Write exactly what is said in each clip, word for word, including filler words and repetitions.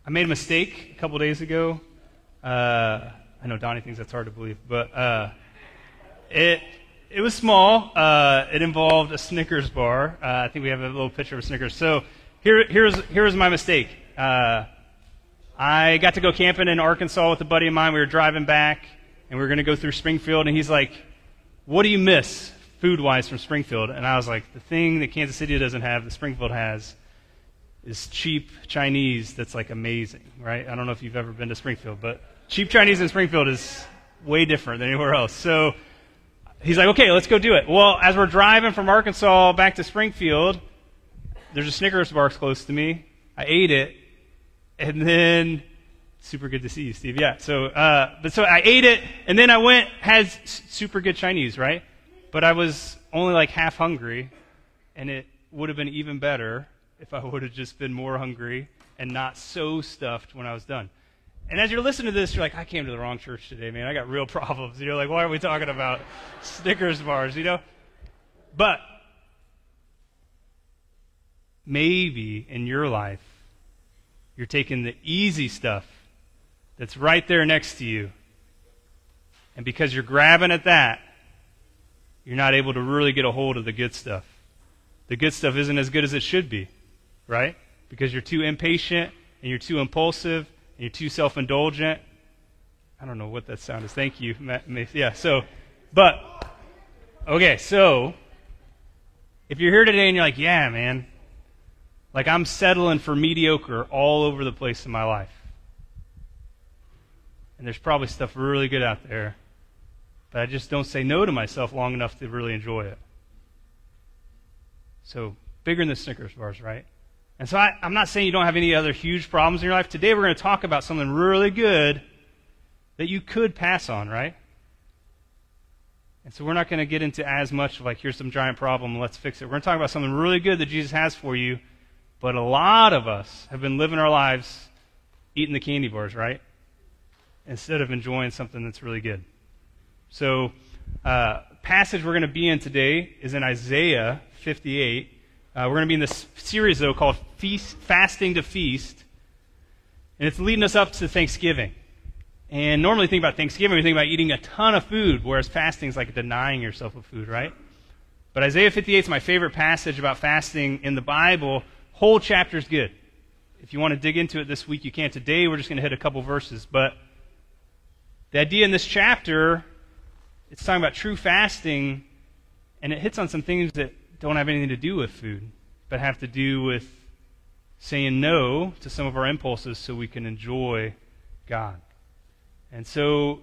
I made a mistake a couple days ago. Uh, I know Donnie thinks that's hard to believe, but uh, it it was small. Uh, it involved a Snickers bar. Uh, I think we have a little picture of a Snickers. So here here's here's my mistake. Uh, I got to go camping in Arkansas with a buddy of mine. We were driving back, and we were going to go through Springfield, and he's like, "What do you miss food-wise from Springfield?" And I was like, "The thing that Kansas City doesn't have, that Springfield has, is cheap Chinese that's like amazing," right? I don't know if you've ever been to Springfield, but cheap Chinese in Springfield is way different than anywhere else. So he's like, "Okay, let's go do it." Well, as we're driving from Arkansas back to Springfield, there's a Snickers bar close to me. I ate it, and then super good to see you, Steve. Yeah. So, uh, but so I ate it, and then I went had s- super good Chinese, right? But I was only like half hungry, and it would have been even better if I would have just been more hungry and not so stuffed when I was done. And as you're listening to this, you're like, "I came to the wrong church today, man. I got real problems." And you're like, "Why are we talking about Snickers bars?" You know? But maybe in your life, you're taking the easy stuff that's right there next to you, and because you're grabbing at that, you're not able to really get a hold of the good stuff. The good stuff isn't as good as it should be, right? Because you're too impatient, and you're too impulsive, and you're too self-indulgent. I don't know what that sound is. Thank you. Yeah, so, but, okay, so, if you're here today and you're like, "Yeah, man, like I'm settling for mediocre all over the place in my life," and there's probably stuff really good out there, but I just don't say no to myself long enough to really enjoy it. So, bigger than the Snickers bars, right? And so I, I'm not saying you don't have any other huge problems in your life. Today we're going to talk about something really good that you could pass on, right? And so we're not going to get into as much of like, here's some giant problem, let's fix it. We're going to talk about something really good that Jesus has for you, but a lot of us have been living our lives eating the candy bars, right? Instead of enjoying something that's really good. So, uh, passage we're going to be in today is in Isaiah fifty-eight. Uh, we're going to be in this series, though, called Feast, Fasting to Feast, and it's leading us up to Thanksgiving. And normally, think about Thanksgiving, we think about eating a ton of food, whereas fasting is like denying yourself of food, right? But Isaiah fifty-eight is my favorite passage about fasting in the Bible. Whole chapter's good. If you want to dig into it this week, you can. Today, we're just going to hit a couple verses, but the idea in this chapter, it's talking about true fasting, and it hits on some things that don't have anything to do with food, but have to do with saying no to some of our impulses so we can enjoy God. And so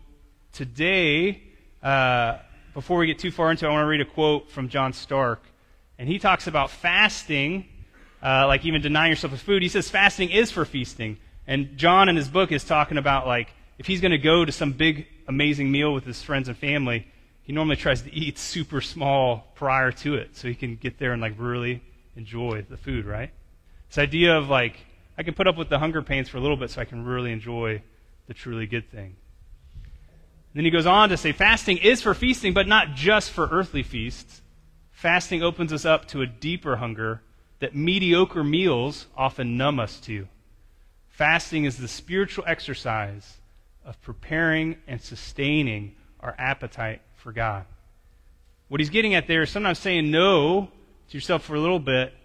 today, uh, before we get too far into it, I want to read a quote from John Stark. And he talks about fasting, uh, like even denying yourself of food. He says fasting is for feasting. And John in his book is talking about like if he's going to go to some big, amazing meal with his friends and family, he normally tries to eat super small prior to it so he can get there and like really enjoy the food, right? This idea of like, I can put up with the hunger pains for a little bit so I can really enjoy the truly good thing. And then he goes on to say, fasting is for feasting, but not just for earthly feasts. Fasting opens us up to a deeper hunger that mediocre meals often numb us to. Fasting is the spiritual exercise of preparing and sustaining our appetite for God. What he's getting at there is sometimes saying no to yourself for a little bit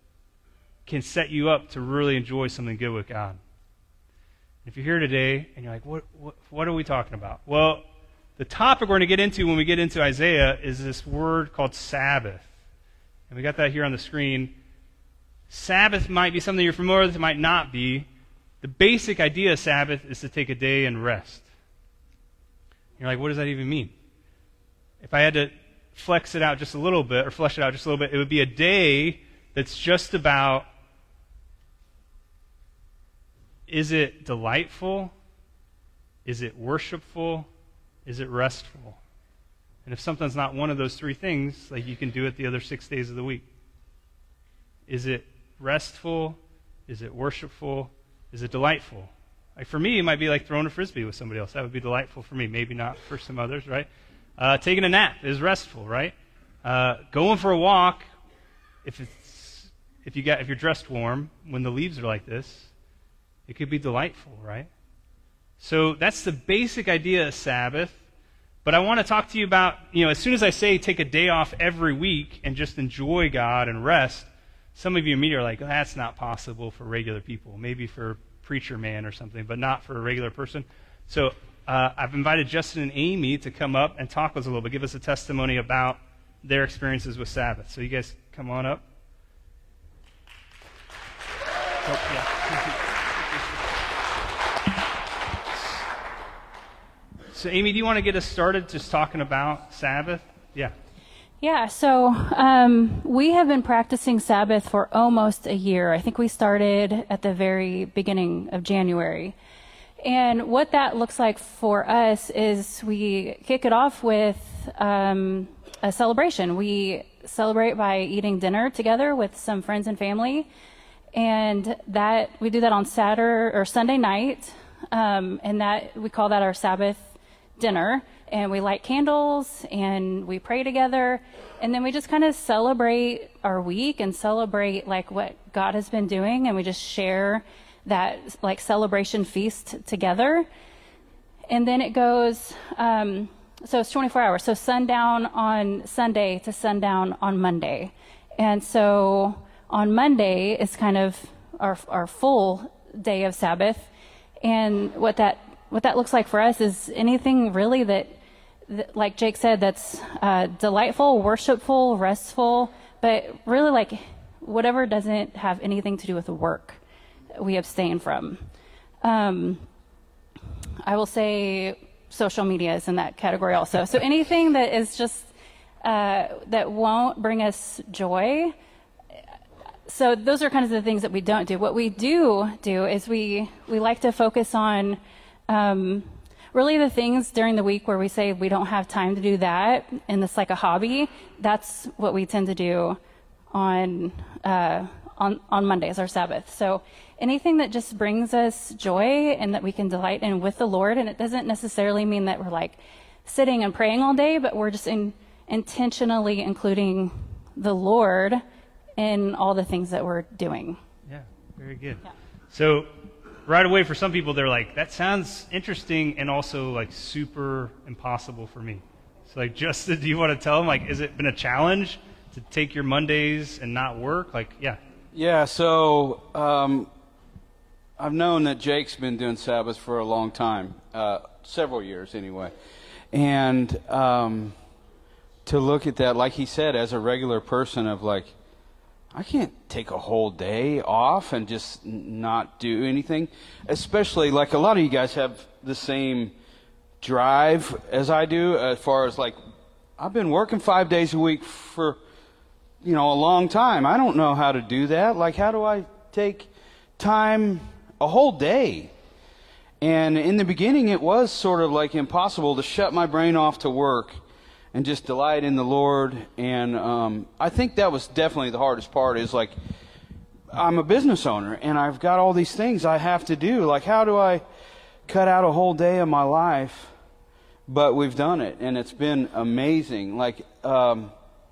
can set you up to really enjoy something good with God. If you're here today and you're like, what, what, what are we talking about? Well, the topic we're going to get into when we get into Isaiah is this word called Sabbath. And we got that here on the screen. Sabbath might be something you're familiar with, it might not be. The basic idea of Sabbath is to take a day and rest. You're like, what does that even mean? If I had to flex it out just a little bit, or flesh it out just a little bit, it would be a day that's just about, is it delightful? Is it worshipful? Is it restful? And if something's not one of those three things, like you can do it the other six days of the week. Is it restful? Is it worshipful? Is it delightful? Like for me, it might be like throwing a frisbee with somebody else. That would be delightful for me. Maybe not for some others, right? Uh, taking a nap is restful, right? Uh, going for a walk, if it's if you got if you're dressed warm when the leaves are like this, It could be delightful, right? So that's the basic idea of Sabbath. But I want to talk to you about, you know, as soon as I say take a day off every week and just enjoy God and rest, some of you immediately are like, oh, that's not possible for regular people. Maybe for preacher man or something, but not for a regular person. So uh, I've invited Justin and Amy to come up and talk with us a little bit, give us a testimony about their experiences with Sabbath. So you guys come on up. Oh, yeah. So Amy, do you want to get us started just talking about Sabbath? Yeah. Yeah, so um, we have been practicing Sabbath for almost a year. I think we started at the very beginning of January. And what that looks like for us is we kick it off with um, a celebration. We celebrate by eating dinner together with some friends and family. And that we do that on Saturday or Sunday night. Um, and that we call that our Sabbath dinner. And we light candles and we pray together, and then we just kind of celebrate our week and celebrate like what God has been doing, and we just share that like celebration feast together. And then it goes, um, so it's twenty-four hours. So sundown on Sunday to sundown on Monday. And so on Monday is kind of our our full day of Sabbath. And what that what that looks like for us is anything really that, that like Jake said, that's uh, delightful, worshipful, restful, but really like whatever doesn't have anything to do with the work we abstain from. Um, I will say social media is in that category also. So anything that is just, uh, that won't bring us joy. So those are kind of the things that we don't do. What we do do is we, we like to focus on um, really the things during the week where we say we don't have time to do that, and it's like a hobby. That's what we tend to do on uh, on on Mondays, our Sabbath. So anything that just brings us joy and that we can delight in with the Lord, and it doesn't necessarily mean that we're like sitting and praying all day, but we're just in, intentionally including the Lord in all the things that we're doing. Yeah, very good. Yeah. So right away, for some people, they're like, that sounds interesting and also like super impossible for me. So like, Justin, do you want to tell them, like, has it been a challenge to take your Mondays and not work? Like, yeah. Yeah, so um, I've known that Jake's been doing Sabbath for a long time, uh, several years anyway. And um, to look at that, like he said, as a regular person of like, I can't take a whole day off and just n- not do anything, especially like a lot of you guys have the same drive as I do as far as like, I've been working five days a week for, you know, a long time. I don't know how to do that. Like, how do I take time a whole day? And in the beginning, it was sort of like impossible to shut my brain off to work and just delight in the Lord. And um, I think that was definitely the hardest part is like, I'm a business owner and I've got all these things I have to do. Like, how do I cut out a whole day of my life? But we've done it, and it's been amazing. Like, um,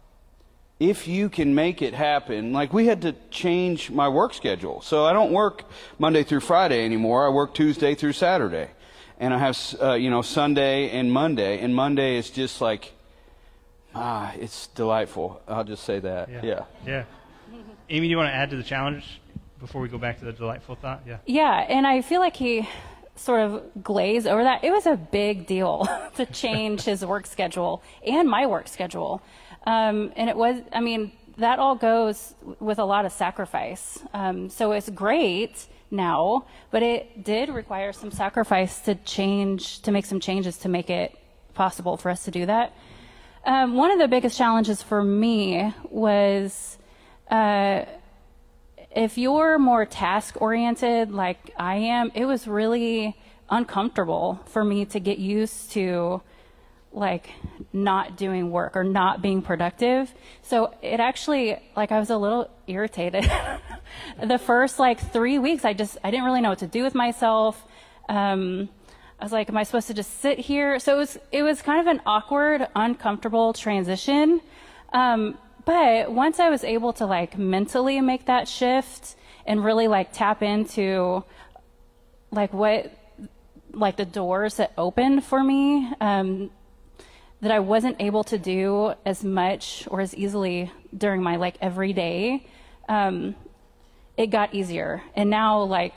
if you can make it happen, like we had to change my work schedule. So I don't work Monday through Friday anymore. I work Tuesday through Saturday. And I have, uh, you know, Sunday and Monday. And Monday is just like, ah, it's delightful. I'll just say that. Yeah. Yeah. Yeah. Amy, do you want to add to the challenge before we go back to the delightful thought? Yeah. Yeah, and I feel like he sort of glazed over that. It was a big deal to change his work schedule and my work schedule. Um, and it was, I mean, that all goes with a lot of sacrifice. Um, so it's great now, but it did require some sacrifice to change, to make some changes to make it possible for us to do that. Um, one of the biggest challenges for me was uh, if you're more task-oriented like I am, it was really uncomfortable for me to get used to like not doing work or not being productive. So it actually, like I was a little irritated. The first like three weeks, I just, I didn't really know what to do with myself. Um, I was like, am I supposed to just sit here? So it was, it was kind of an awkward, uncomfortable transition. Um, but once I was able to like mentally make that shift and really like tap into like what, like the doors that opened for me, um, that I wasn't able to do as much or as easily during my like everyday, um, it got easier. And now like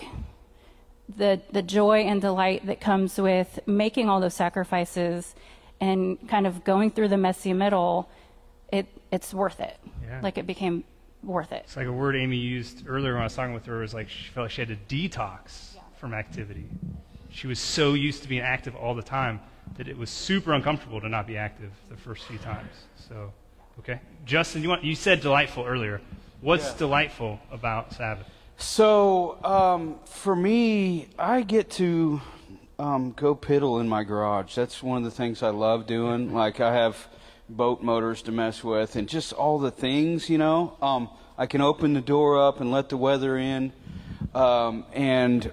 the the joy and delight that comes with making all those sacrifices and kind of going through the messy middle, it it's worth it. Yeah. Like it became worth it. It's like a word Amy used earlier when I was talking with her was like she felt like she had to detox yeah. from activity. She was so used to being active all the time that it was super uncomfortable to not be active the first few times. So, okay. Justin, you want you said delightful earlier. What's yeah. delightful about Sabbath? So, um, for me, I get to um, go piddle in my garage. That's one of the things I love doing. Like, I have boat motors to mess with and just all the things, you know. Um, I can open the door up and let the weather in um, and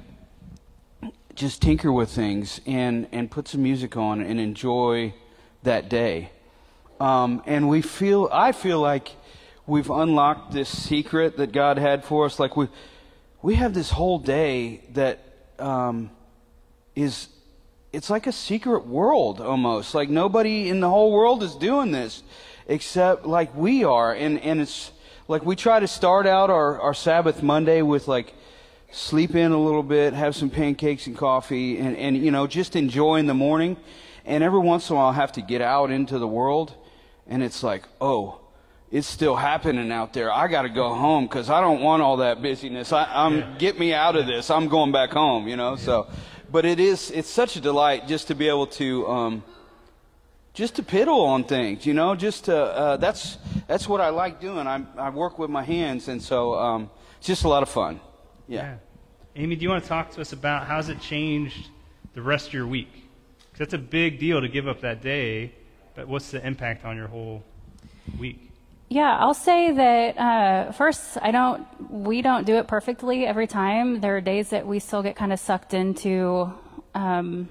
just tinker with things and, and put some music on and enjoy that day. Um, and we feel, I feel like we've unlocked this secret that God had for us. Like we, we have this whole day that um, is, it's like a secret world almost. Like nobody in the whole world is doing this except like we are. And, and it's like we try to start out our, our Sabbath Monday with like sleep in a little bit, have some pancakes and coffee, and, and you know, just enjoying the morning. And every once in a while I have to get out into the world, and it's like, oh, it's still happening out there. I got to go home because I don't want all that busyness. I, I'm yeah. Get me out of this. I'm going back home, you know. Yeah. So, but it is it's such a delight just to be able to um, just to piddle on things, you know. Just to, uh, that's that's what I like doing. I I work with my hands, and so um, it's just a lot of fun. Yeah. yeah. Amy, do you want to talk to us about how has it changed the rest of your week? Because that's a big deal to give up that day, but what's the impact on your whole week? Yeah, I'll say that uh, first, I don't. We don't do it perfectly every time. There are days that we still get kind of sucked into, um,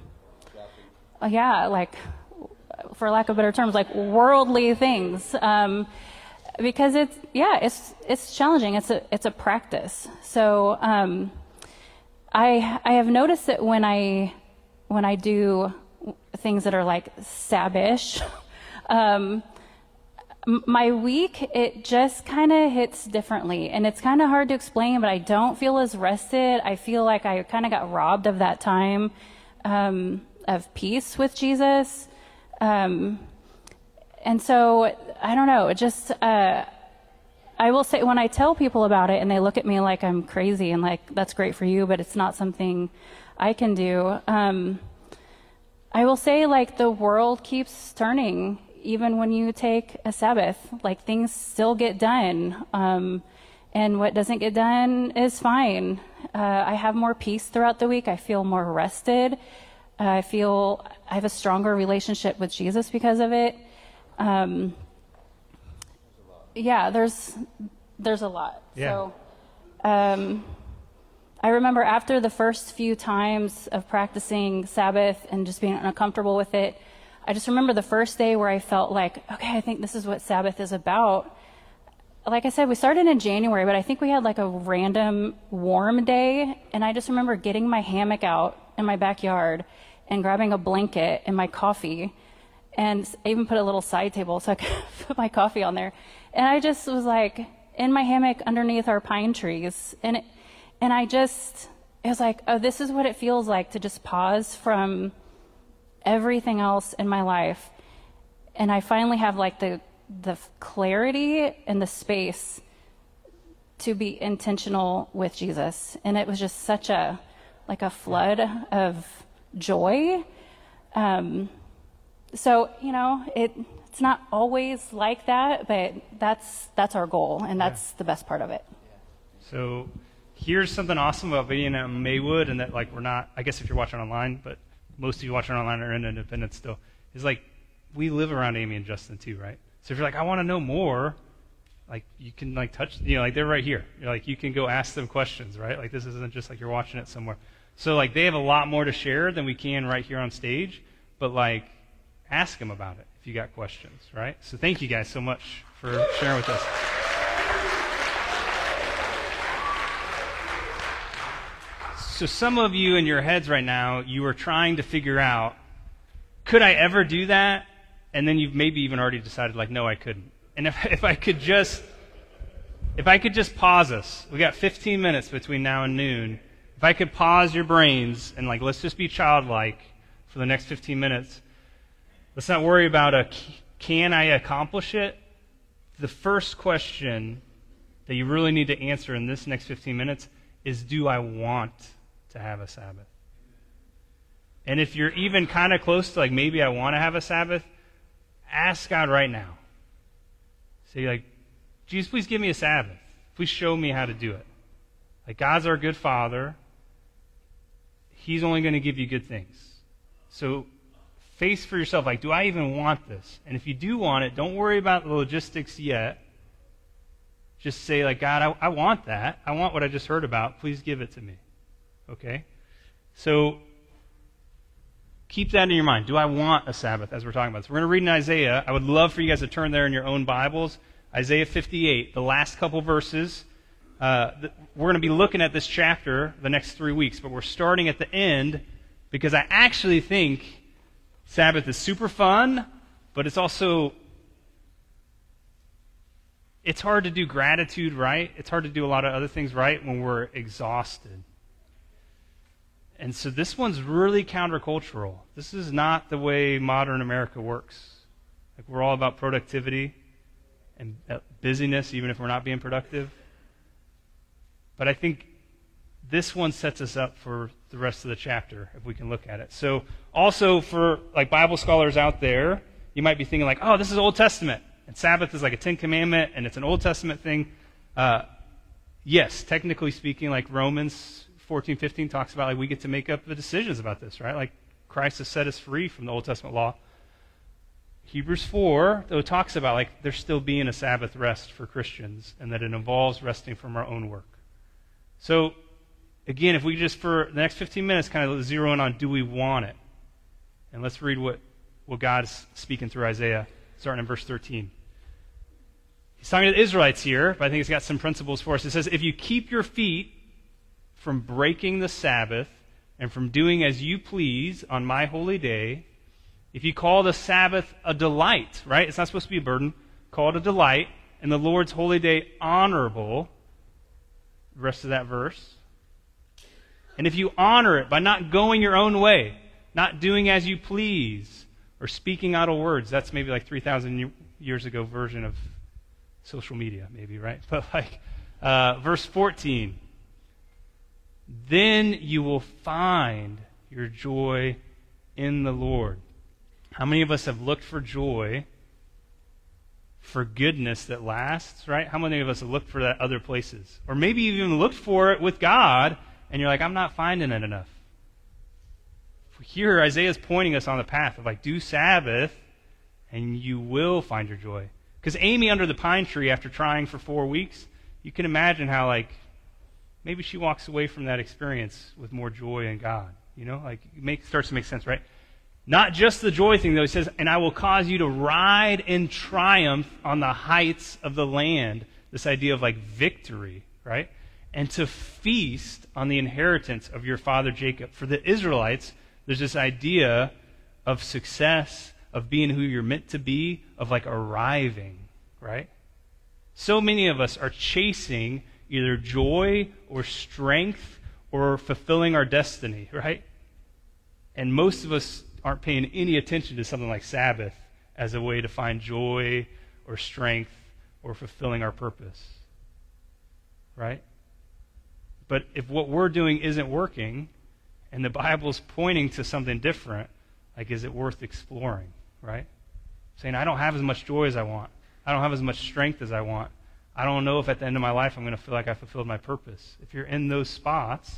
uh, yeah, like, for lack of better terms, like worldly things. Um, Because it's yeah it's it's challenging. It's a it's a practice. So um, I I have noticed that when I when I do things that are like Sabbath, um, my week it just kind of hits differently, and it's kind of hard to explain. But I don't feel as rested. I feel like I kind of got robbed of that time um, of peace with Jesus. Um, And so, I don't know, it just, uh, I will say when I tell people about it and they look at me like I'm crazy and like, that's great for you, but it's not something I can do. Um, I will say like the world keeps turning even when you take a Sabbath, like things still get done. Um, and what doesn't get done is fine. Uh, I have more peace throughout the week. I feel more rested. Uh, I feel I have a stronger relationship with Jesus because of it. Um, yeah, there's, there's a lot. Yeah. So, um, I remember after the first few times of practicing Sabbath and just being uncomfortable with it, I just remember the first day where I felt like, okay, I think this is what Sabbath is about. Like I said, we started in January, but I think we had like a random warm day. And I just remember getting my hammock out in my backyard and grabbing a blanket and my coffee. And I even put a little side table so I could put my coffee on there. And I just was like in my hammock underneath our pine trees. And it, and I just, it was like, oh, this is what it feels like to just pause from everything else in my life. And I finally have like the, the clarity and the space to be intentional with Jesus. And it was just such a, like a flood of joy. Um, So, you know, it it's not always like that, but that's that's our goal, and that's yeah. the best part of it. So here's something awesome about being at Maywood, and that, like, we're not, I guess if you're watching online, but most of you watching online are in Independence still, is like, we live around Amy and Justin too, right? So if you're like, I want to know more, like, you can, like, touch, you know, like, they're right here. You're like, you can go ask them questions, right? Like, this isn't just like you're watching it somewhere. So, like, they have a lot more to share than we can right here on stage, but, like, ask them about it if you got questions, right? So thank you guys so much for sharing with us. so some of you in your heads right now, you are trying to figure out, could I ever do that? And then you've maybe even already decided, like, no, I couldn't. And if, if I could just, if I could just pause us, we got fifteen minutes between now and noon. If I could pause your brains and, like, let's just be childlike for the next fifteen minutes. Let's not worry about a, can I accomplish it? The first question that you really need to answer in this next fifteen minutes is, do I want to have a Sabbath? And if you're even kind of close to, like, maybe I want to have a Sabbath, ask God right now. Say, like, Jesus, please give me a Sabbath. Please show me how to do it. Like, God's our good Father. He's only going to give you good things. So face for yourself, like, do I even want this? And if you do want it, don't worry about the logistics yet. Just say, like, God, I, I want that. I want what I just heard about. Please give it to me. Okay? So keep that in your mind. Do I want a Sabbath, as we're talking about? So we're going to read in Isaiah. I would love for you guys to turn there in your own Bibles. Isaiah fifty-eight, the last couple verses. Uh, th- we're going to be looking at this chapter the next three weeks, but we're starting at the end because I actually think Sabbath is super fun, but it's also, it's hard to do gratitude right. It's hard to do a lot of other things right when we're exhausted. And so this one's really countercultural. This is not the way modern America works. Like, we're all about productivity and busyness, even if we're not being productive. But I think this one sets us up for the rest of the chapter, if we can look at it. So also for, like, Bible scholars out there, you might be thinking, like, oh, this is Old Testament, and Sabbath is like a Ten Commandment, and it's an Old Testament thing. Uh, yes, technically speaking, like Romans fourteen, fifteen talks about, like, we get to make up the decisions about this, right? Like, Christ has set us free from the Old Testament law. Hebrews four, though, talks about, like, there still being a Sabbath rest for Christians, and that it involves resting from our own work. So, again, if we just, for the next fifteen minutes, kind of zero in on, do we want it? And let's read what, what God's speaking through Isaiah, starting in verse thirteen. He's talking to the Israelites here, but I think it's got some principles for us. It says, if you keep your feet from breaking the Sabbath and from doing as you please on my holy day, if you call the Sabbath a delight, right? It's not supposed to be a burden. Call it a delight, and the Lord's holy day honorable. The rest of that verse. And if you honor it by not going your own way, not doing as you please, or speaking idle words, that's maybe like three thousand years ago version of social media, maybe, right? But like, uh, verse fourteen, then you will find your joy in the Lord. How many of us have looked for joy, for goodness that lasts, right? How many of us have looked for that other places? Or maybe you've even looked for it with God, and you're like, I'm not finding it enough. Here, Isaiah's pointing us on the path of, like, do Sabbath, and you will find your joy. Because Amy under the pine tree, after trying for four weeks, you can imagine how, like, maybe she walks away from that experience with more joy in God. You know, like, it make, starts to make sense, right? Not just the joy thing, though. He says, and I will cause you to ride in triumph on the heights of the land. This idea of, like, victory, right? And to feast on the inheritance of your father Jacob. For the Israelites, there's this idea of success, of being who you're meant to be, of, like, arriving, right? So many of us are chasing either joy or strength or fulfilling our destiny, right? And most of us aren't paying any attention to something like Sabbath as a way to find joy or strength or fulfilling our purpose, right? But if what we're doing isn't working, and the Bible's pointing to something different, like, is it worth exploring, right? Saying, I don't have as much joy as I want. I don't have as much strength as I want. I don't know if at the end of my life I'm going to feel like I fulfilled my purpose. If you're in those spots,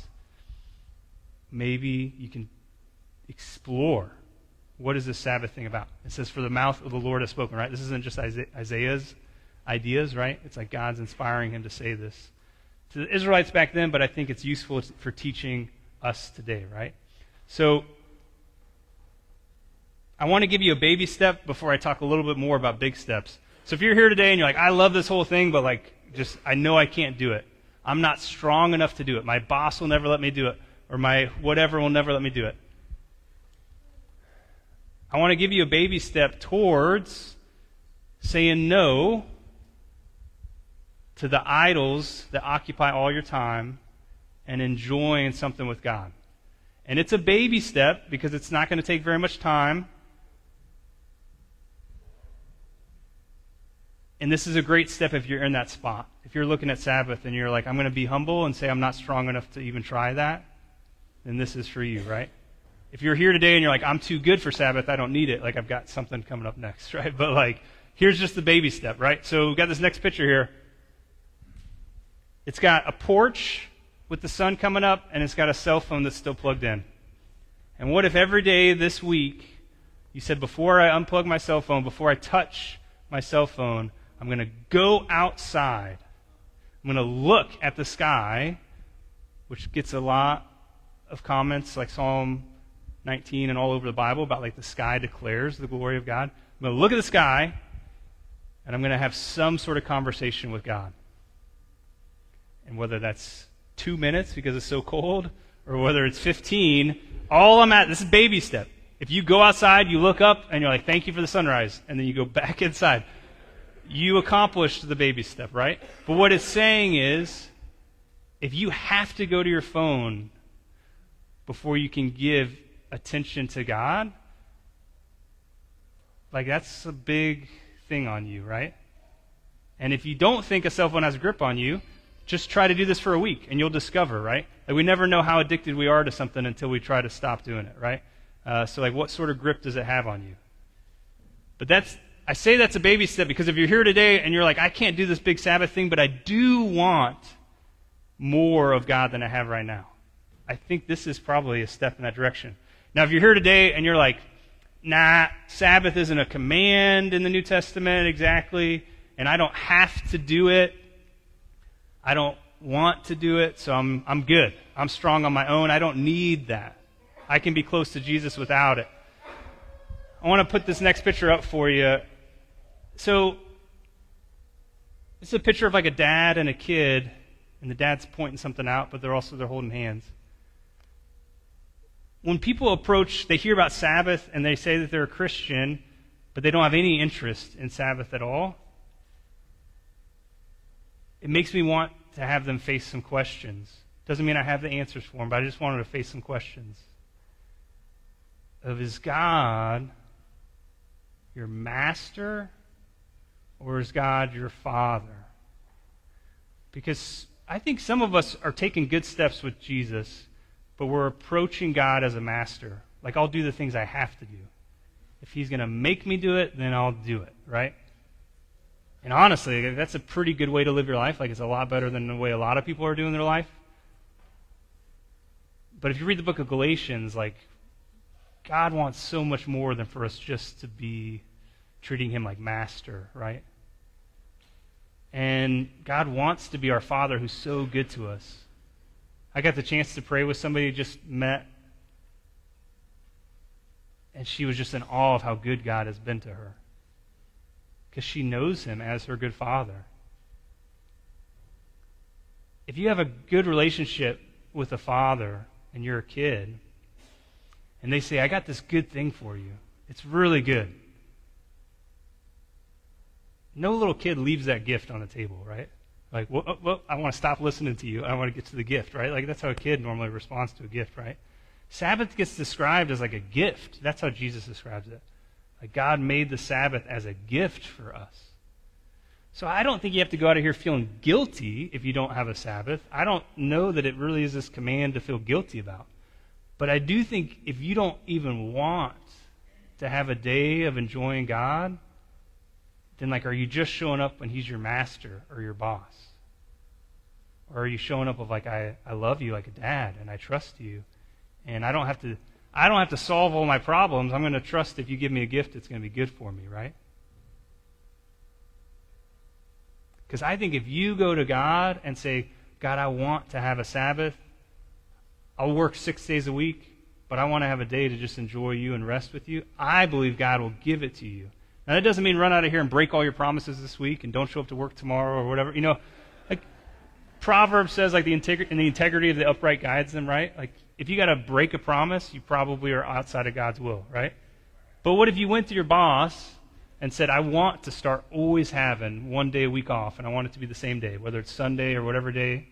maybe you can explore, what is this Sabbath thing about? It says, for the mouth of the Lord has spoken, right? This isn't just Isaiah's ideas, right? It's like God's inspiring him to say this to the Israelites back then, but I think it's useful for teaching us today, right? So I want to give you a baby step before I talk a little bit more about big steps. So if you're here today and you're like, I love this whole thing, but, like, just I know I can't do it. I'm not strong enough to do it. My boss will never let me do it. or my whatever will never let me do it. I want to give you a baby step towards saying no to the idols that occupy all your time and enjoying something with God. And it's a baby step because it's not going to take very much time. And this is a great step if you're in that spot. If you're looking at Sabbath and you're like, I'm going to be humble and say I'm not strong enough to even try that, then this is for you, right? If you're here today and you're like, I'm too good for Sabbath, I don't need it, like I've got something coming up next, right? But like, here's just the baby step, right? So we've got this next picture here. It's got a porch with the sun coming up, and it's got a cell phone that's still plugged in. And what if every day this week you said, before I unplug my cell phone, before I touch my cell phone, I'm going to go outside. I'm going to look at the sky, which gets a lot of comments like Psalm nineteen and all over the Bible about like the sky declares the glory of God. I'm going to look at the sky, and I'm going to have some sort of conversation with God. And whether that's two minutes because it's so cold, or whether it's fifteen, all I'm at, this is baby step. If you go outside, you look up, and you're like, thank you for the sunrise, and then you go back inside, you accomplished the baby step, right? But what it's saying is, if you have to go to your phone before you can give attention to God, like that's a big thing on you, right? And if you don't think a cell phone has a grip on you, just try to do this for a week, and you'll discover, right? Like we never know how addicted we are to something until we try to stop doing it, right? Uh, so like what sort of grip does it have on you? But that's, I say that's a baby step because if you're here today and you're like, I can't do this big Sabbath thing, but I do want more of God than I have right now, I think this is probably a step in that direction. Now, if you're here today and you're like, nah, Sabbath isn't a command in the New Testament exactly, and I don't have to do it, I don't want to do it, so I'm I'm good. I'm strong on my own. I don't need that. I can be close to Jesus without it. I want to put this next picture up for you. So, this is a picture of like a dad and a kid, and the dad's pointing something out, but they're also they're holding hands. When people approach, they hear about Sabbath, and they say that they're a Christian, but they don't have any interest in Sabbath at all, it makes me want to have them face some questions. Doesn't mean I have the answers for them, but I just want them to face some questions. Of, is God your master, or is God your father? Because I think some of us are taking good steps with Jesus, but we're approaching God as a master. Like, I'll do the things I have to do. If he's going to make me do it, then I'll do it, right? And honestly, that's a pretty good way to live your life. Like, it's a lot better than the way a lot of people are doing their life. But if you read the book of Galatians, like, God wants so much more than for us just to be treating him like master, right? And God wants to be our Father who's so good to us. I got the chance to pray with somebody who just met, and she was just in awe of how good God has been to her, because she knows him as her good Father. If you have a good relationship with a father and you're a kid, and they say, I got this good thing for you, it's really good. No little kid leaves that gift on the table, right? Like, well, well, I want to stop listening to you. I want to get to the gift, right? Like, that's how a kid normally responds to a gift, right? Sabbath gets described as like a gift. That's how Jesus describes it. Like, God made the Sabbath as a gift for us. So I don't think you have to go out of here feeling guilty if you don't have a Sabbath. I don't know that it really is this command to feel guilty about. But I do think if you don't even want to have a day of enjoying God, then, like, are you just showing up when he's your master or your boss? Or are you showing up of, like, I, I love you like a dad, and I trust you, and I don't have to I don't have to solve all my problems. I'm going to trust if you give me a gift, it's going to be good for me, right? Because I think if you go to God and say, God, I want to have a Sabbath, I'll work six days a week, but I want to have a day to just enjoy you and rest with you, I believe God will give it to you. Now, that doesn't mean run out of here and break all your promises this week and don't show up to work tomorrow or whatever. You know, like Proverbs says, like the integ- and the integrity of the upright guides them, right? Like, if you got to break a promise, you probably are outside of God's will, right? But what if you went to your boss and said, I want to start always having one day a week off, and I want it to be the same day, whether it's Sunday or whatever day?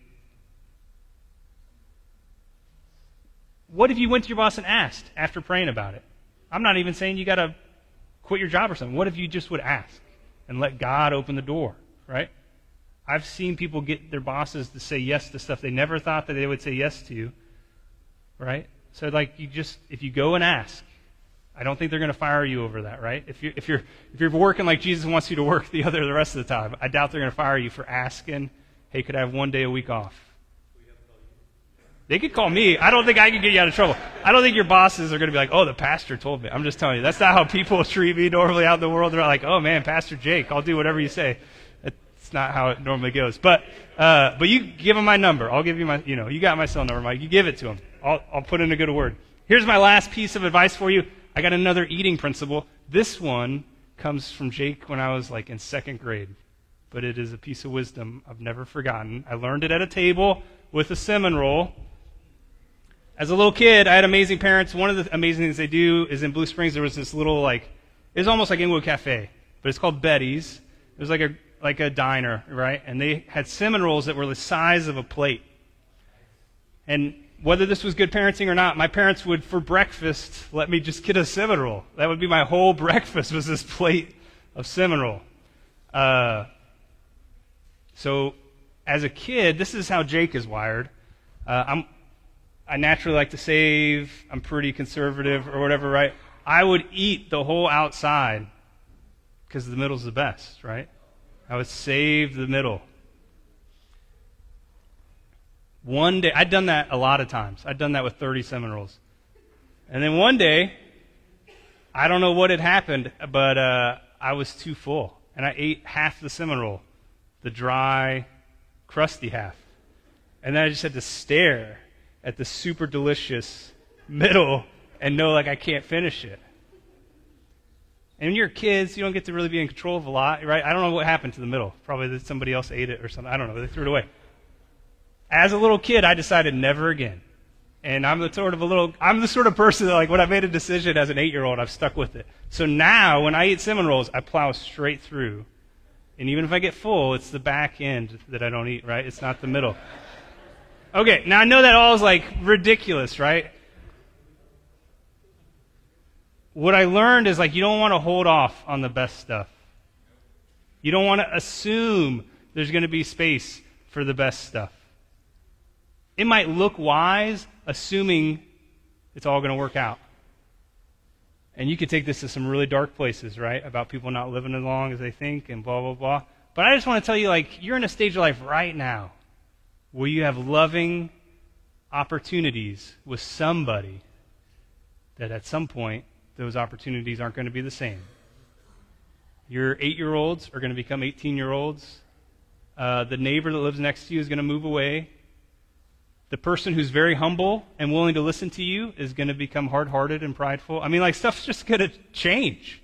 What if you went to your boss and asked after praying about it? I'm not even saying you got to quit your job or something. What if you just would ask and let God open the door, right? I've seen people get their bosses to say yes to stuff they never thought that they would say yes to, right? So like you just, if you go and ask, I don't think they're going to fire you over that, right? If you're, if you're, if you're working like Jesus wants you to work the other, the rest of the time, I doubt they're going to fire you for asking, hey, could I have one day a week off? They could call me. I don't think I can get you out of trouble. I don't think your bosses are going to be like, oh, the pastor told me. I'm just telling you. That's not how people treat me normally out in the world. They're like, oh, man, Pastor Jake, I'll do whatever you say. That's not how it normally goes. But uh, but you give them my number. I'll give you my, you know, you got my cell number, Mike. You give it to them. I'll, I'll put in a good word. Here's my last piece of advice for you. I got another eating principle. This one comes from Jake when I was like in second grade. But it is a piece of wisdom I've never forgotten. I learned it at a table with a cinnamon roll. As a little kid, I had amazing parents. One of the amazing things they do is in Blue Springs, there was this little, like, it was almost like Inwood Cafe, but it's called Betty's. It was like a like a diner, right? And they had cinnamon rolls that were the size of a plate. And whether this was good parenting or not, my parents would, for breakfast, let me just get a cinnamon roll. That would be my whole breakfast, was this plate of cinnamon roll. Uh, so, as a kid, this is how Jake is wired. Uh, I'm I naturally like to save. I'm pretty conservative or whatever, right? I would eat the whole outside because the middle's the best, right? I would save the middle. One day, I'd done that a lot of times. I'd done that with thirty cinnamon rolls. And then one day, I don't know what had happened, but uh, I was too full. And I ate half the cinnamon roll, the dry, crusty half. And then I just had to stare at the super delicious middle and know like I can't finish it. And when you're kids, you don't get to really be in control of a lot, right? I don't know what happened to the middle. Probably that somebody else ate it or something. I don't know. They threw it away. As a little kid, I decided never again. And I'm the sort of a little, I'm the sort of person that like when I made a decision as an eight-year-old, I've stuck with it. So now when I eat cinnamon rolls, I plow straight through. And even if I get full, it's the back end that I don't eat, right? It's not the middle. Okay, now I know that all is like ridiculous, right? What I learned is like you don't want to hold off on the best stuff. You don't want to assume there's going to be space for the best stuff. It might look wise, assuming it's all going to work out. And you could take this to some really dark places, right? About people not living as long as they think and blah, blah, blah. But I just want to tell you, like, you're in a stage of life right now where you have loving opportunities with somebody that at some point those opportunities aren't going to be the same. Your eight-year-olds are going to become eighteen-year-olds. Uh, the neighbor that lives next to you is going to move away. The person who's very humble and willing to listen to you is going to become hard-hearted and prideful. I mean, like, stuff's just going to change.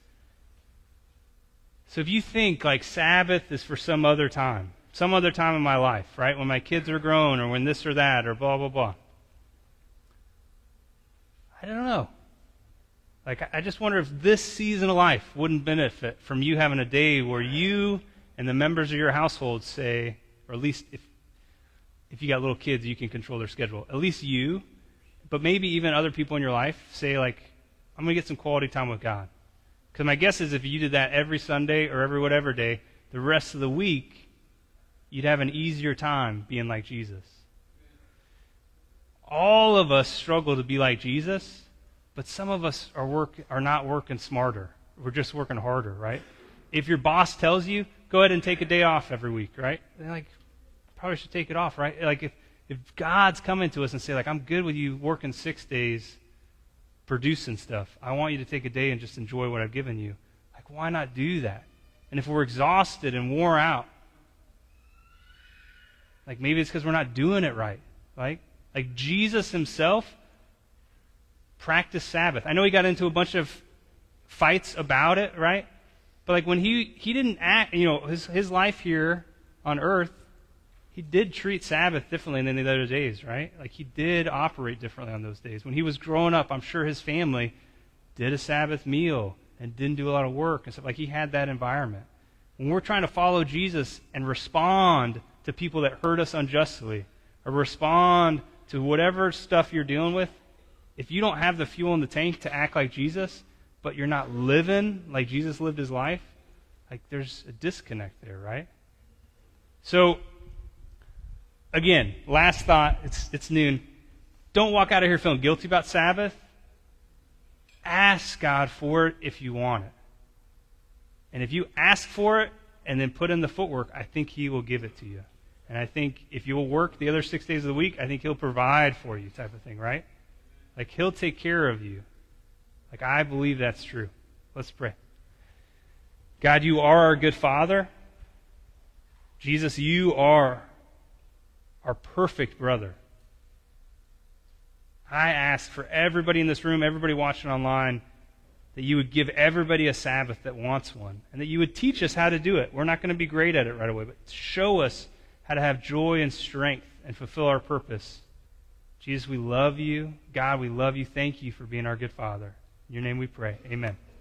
So if you think, like, Sabbath is for some other time, some other time in my life, right, when my kids are grown or when this or that or blah, blah, blah. I don't know. Like, I just wonder if this season of life wouldn't benefit from you having a day where you and the members of your household say, or at least if if you got little kids, you can control their schedule. At least you, but maybe even other people in your life say, like, I'm going to get some quality time with God. Because my guess is if you did that every Sunday or every whatever day, the rest of the week, you'd have an easier time being like Jesus. All of us struggle to be like Jesus, but some of us are work are not working smarter. We're just working harder, right? If your boss tells you, go ahead and take a day off every week, right? They're like, probably should take it off, right? Like if, if God's coming to us and say, like, I'm good with you working six days producing stuff. I want you to take a day and just enjoy what I've given you. Like, why not do that? And if we're exhausted and wore out, like maybe it's because we're not doing it right, right? Like Jesus himself practiced Sabbath. I know he got into a bunch of fights about it, right? But like when he, he didn't act, you know, his, his life here on earth, he did treat Sabbath differently than the other days, right? Like he did operate differently on those days. When he was growing up, I'm sure his family did a Sabbath meal and didn't do a lot of work and stuff. Like he had that environment. When we're trying to follow Jesus and respond to people that hurt us unjustly, or respond to whatever stuff you're dealing with, if you don't have the fuel in the tank to act like Jesus, but you're not living like Jesus lived his life, like there's a disconnect there, right? So, again, last thought, it's, it's noon. Don't walk out of here feeling guilty about Sabbath. Ask God for it if you want it. And if you ask for it and then put in the footwork, I think he will give it to you. And I think if you will work the other six days of the week, I think he'll provide for you type of thing, right? Like he'll take care of you. Like I believe that's true. Let's pray. God, you are our good Father. Jesus, you are our perfect brother. I ask for everybody in this room, everybody watching online, that you would give everybody a Sabbath that wants one, and that you would teach us how to do it. We're not going to be great at it right away, but show us how to have joy and strength and fulfill our purpose. Jesus, we love you. God, we love you. Thank you for being our good Father. In your name we pray. Amen.